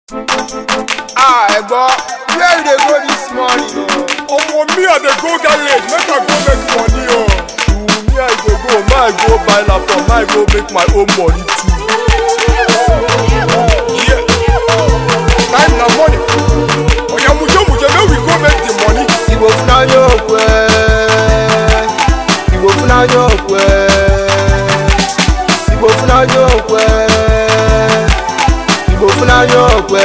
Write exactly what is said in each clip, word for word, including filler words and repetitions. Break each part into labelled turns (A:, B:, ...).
A: Ah, Ebo, where you dey go this morning?
B: Oh, for me, I dey go get late. Make I go make money, oh.
A: To me, I go go. My go buy laptop. My go make my own money too.
B: Yeah. Time na money. Oh, yeah, muje muje. Make we go make the money.
A: Igbo funa nyokwe. Igbo funa nyokwe. Igbo funa nyokwe. Igbo funa nyokwe.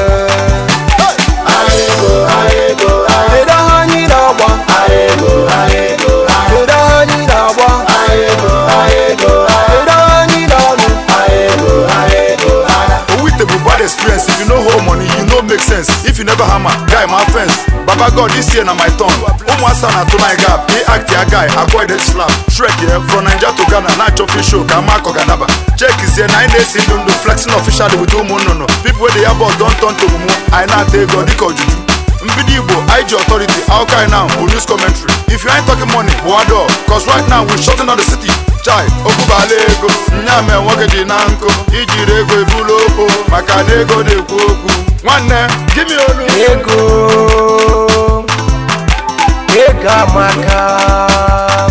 A: Ayego, ayego, ayego. Hanyi na agba. Ayego, ayego, ayego. Hanyi na agba. Ayego, ayego, ayego. Hanyi na ọnụ. Ayego, ayego, ayego.
C: With the bad experience, if you know how money, you know make sense. If you never hammer, guy, my friends. Baba God, this year na my turn. Umwasa na tonight gap, they act ya guy, avoid that slap. Shrek here, from Nigeria to Ghana, not your fish show, Kamako Ganaba. Check is here, nine days in the flexing officially with Umu no no. People with the airport don't turn to Mumu, I not take God, they call Juju. Mbidibo, I G authority, how can now, news commentary. If you ain't talking money, wado, cause right now we're shutting down the city. Chai, Okubalego, Nyame Wakadi Nanko, Ijirego Ibuloko, Makanego de Kuku. One name, give me a
A: Ego, Ega Maka,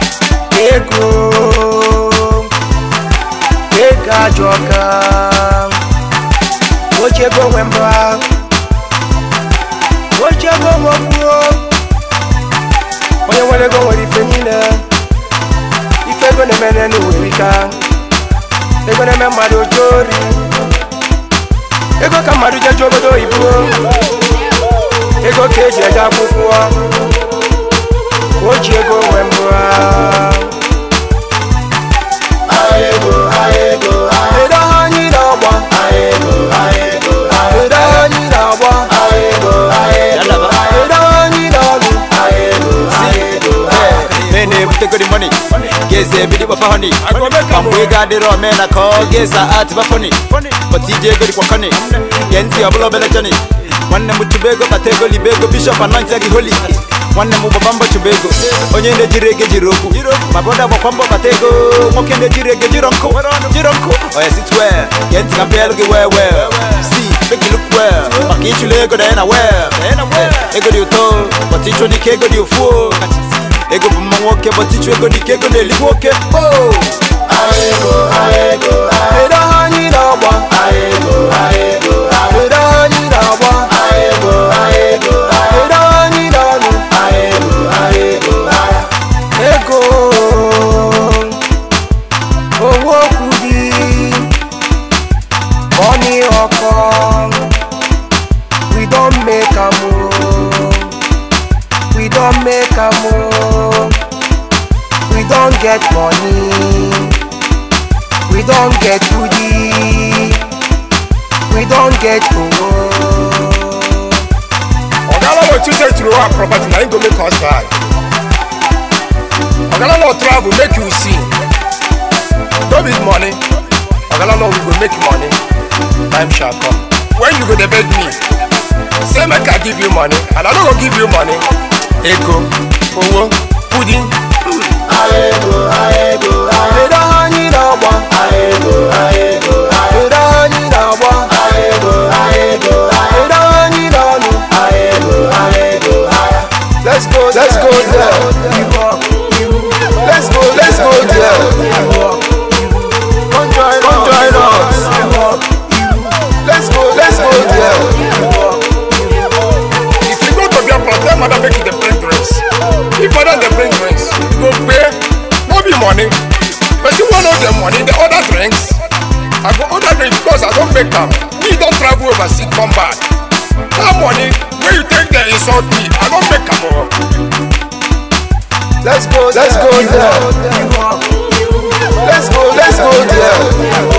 A: Ego, Ega Joka, Ochego Wemba, Ochego Mokuo. When you wanna go with the feminine, if you're gonna make any way, they're gonna make my story. Ego kamaru je jogo do ibu. Ego keje ja kufuwa. Oji ego wembwa. Ayego, ayego, ayego. Eda hanyi na agba. Ayego, ayego, ayego. Eda hanyi na agba. Ayego, ayego, ayego. Eda hanyi na ọnụ. Ayego, ayego, ayego.
D: Mene buteko di money. Geze bidi wa honey. Kamwe gade ro mena ko geza ati ba funny. But T J go di kwa kane. Yenzi abulo bele jani. Wanne mutubego batego libego bishop anointed the holy. Wanne mubabamba chubego. Onye ne jirege jiroku. Maboda bakwambo batego. Moke ne jirege jironko. Jironko. Oh yes it's well. Yenzi kapelo ge well well. See, make you look well. Makichu lego da ena well. Ego di uto. But icho di kego di ufuo. Ego buma woke but icho ego di kego de liwoke. Oh.
A: Ayego, ayego, ayego. Eda hanyi na agba. Ayego, ayego, ayego. Eda hanyi na agba. Ayego, ayego, ayego. Eda hanyi na ọnụ. Ayego, ayego, ayego. Ego, owó kudi, money ọkọ. We don make am o. We don make am o. We don get money. We don't get goodie. We don't get owo.
B: Ogala no choose to our property, now you go make us buy. Ogala no travel, make you see. Don't need money. Ogala no we go make money. Time shall come. When you go to beg me, say make I give you money, and I don't go give you money. Ego, owo, pudding.
A: Ayego, ayego, ayego. Eda hanyi na agba. Ayego, ayego, ayego. Eda hanyi na agba. Ayego, ayego, ayego. Eda hanyi na ọnụ. Ayego, ayego, ayego. Let's go, let's go there. Let's go, let's go there. Come join, come join us. Let's go, let's go there.
B: If you go to their place, their mother make you the bring drinks. If mother they bring drinks, you go pay. No be money. But you want all the money, the other drinks. I go order drinks because I don't make them. We don't travel overseas, come back. That money, where you take the insult me, I don't make them all.
A: Let's go, let's go there. Let's go, let's go there.